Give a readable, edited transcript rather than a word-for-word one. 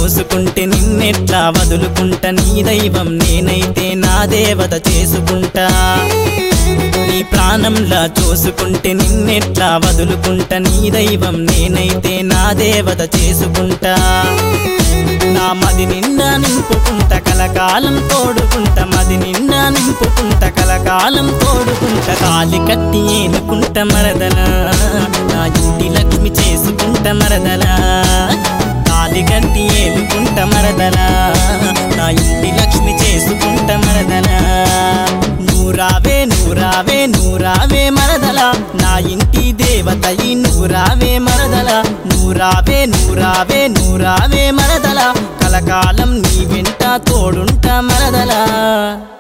చూసుకుంటే నిన్నెట్లా వదులుకుంటా నీ దైవం నేనైతే నా దేవత చేసుకుంటా నీ ప్రాణంలా చూసుకుంటే నిన్నెట్లా వదులుకుంటా నీ దైవం నేనైతే నా దేవత చేసుకుంటా నా మది నిండా నింపుకుంటా కలకాలం తోడుకుంటా మది నిండా నింపుకుంటా కలకాలం తోడుకుంటా తాళి కట్టి ఏలుకుంటా మరదలా నా ఇంటి లక్ష్మి చేసుకుంటా మరదలా తాళి కట్టి ఏలుకుంటా మరదలా నా ఇంటి లక్ష్మి చేసుకుంటా మరదలా నూరావే నూరావే నూరావే మరదలా నా ఇంటి దేవతయి నూరావే మరదలా నూరావే నూరావే నూరావే మరదలా కలకాలం నీ వెంట తోడుంటా మరదలా